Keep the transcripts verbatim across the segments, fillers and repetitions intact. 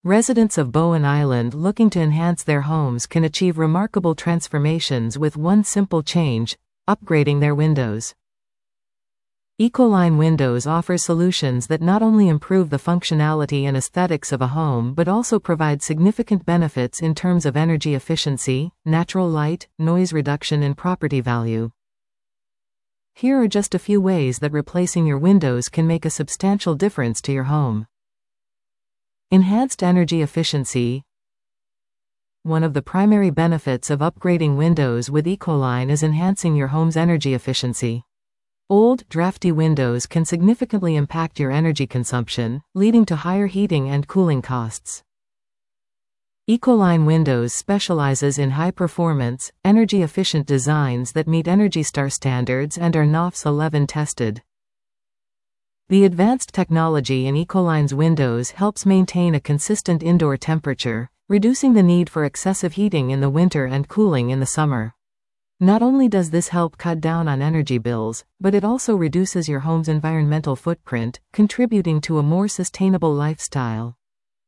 Residents of Bowen Island looking to enhance their homes can achieve remarkable transformations with one simple change: upgrading their windows. Ecoline Windows offers solutions that not only improve the functionality and aesthetics of a home but also provide significant benefits in terms of energy efficiency, natural light, noise reduction, and property value. Here are just a few ways that replacing your windows can make a substantial difference to your home. Enhanced energy efficiency. One of the primary benefits of upgrading windows with Ecoline is enhancing your home's energy efficiency. Old, drafty windows can significantly impact your energy consumption, leading to higher heating and cooling costs. Ecoline Windows specializes in high-performance, energy-efficient designs that meet Energy Star standards and are N O F S eleven tested. The advanced technology in Ecoline's windows helps maintain a consistent indoor temperature, reducing the need for excessive heating in the winter and cooling in the summer. Not only does this help cut down on energy bills, but it also reduces your home's environmental footprint, contributing to a more sustainable lifestyle.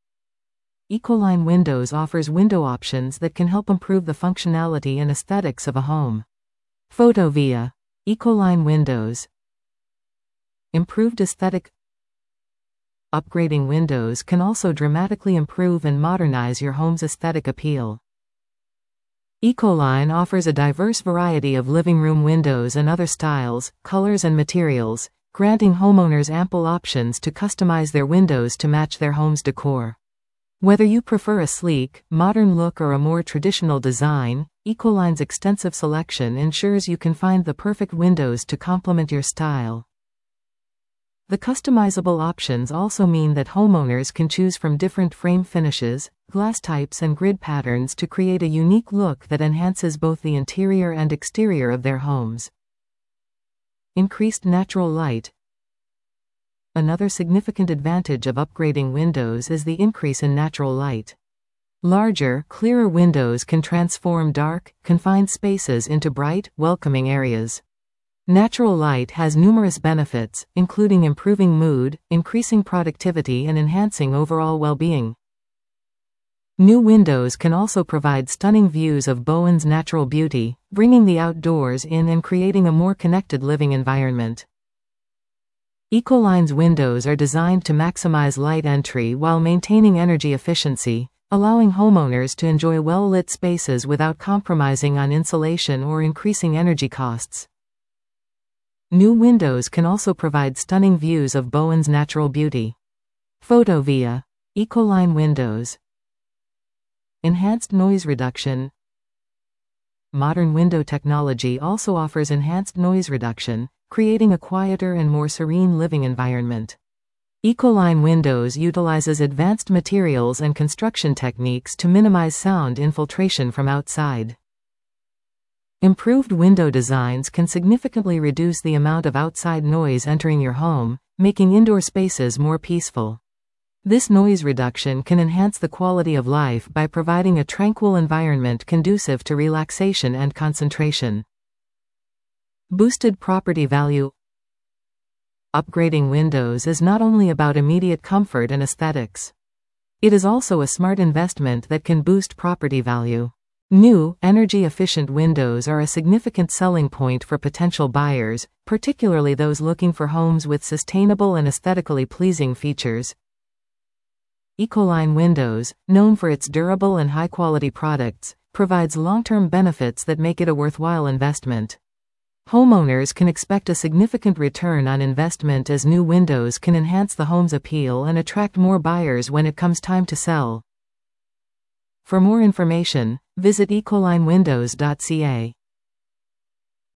Ecoline Windows offers window options that can help improve the functionality and aesthetics of a home. Photovia. Ecoline Windows. Improved aesthetic. Upgrading windows can also dramatically improve and modernize your home's aesthetic appeal. Ecoline offers a diverse variety of living room windows and other styles, colors, and materials, granting homeowners ample options to customize their windows to match their home's decor. Whether you prefer a sleek, modern look or a more traditional design, Ecoline's extensive selection ensures you can find the perfect windows to complement your style. The customizable options also mean that homeowners can choose from different frame finishes, glass types, and grid patterns to create a unique look that enhances both the interior and exterior of their homes. Increased natural light. Another significant advantage of upgrading windows is the increase in natural light. Larger, clearer windows can transform dark, confined spaces into bright, welcoming areas. Natural light has numerous benefits, including improving mood, increasing productivity, and enhancing overall well-being. New windows can also provide stunning views of Bowen's natural beauty, bringing the outdoors in and creating a more connected living environment. Ecoline's windows are designed to maximize light entry while maintaining energy efficiency, allowing homeowners to enjoy well-lit spaces without compromising on insulation or increasing energy costs. New windows can also provide stunning views of Bowen's natural beauty. Photovia. Ecoline Windows. Enhanced noise reduction. Modern window technology also offers enhanced noise reduction, creating a quieter and more serene living environment. Ecoline Windows utilizes advanced materials and construction techniques to minimize sound infiltration from outside. Improved window designs can significantly reduce the amount of outside noise entering your home, making indoor spaces more peaceful. This noise reduction can enhance the quality of life by providing a tranquil environment conducive to relaxation and concentration. Boosted property value. Upgrading windows is not only about immediate comfort and aesthetics. It is also a smart investment that can boost property value. New, energy-efficient windows are a significant selling point for potential buyers, particularly those looking for homes with sustainable and aesthetically pleasing features. Ecoline Windows, known for its durable and high-quality products, provides long-term benefits that make it a worthwhile investment. Homeowners can expect a significant return on investment as new windows can enhance the home's appeal and attract more buyers when it comes time to sell. For more information, visit ecoline windows dot c a.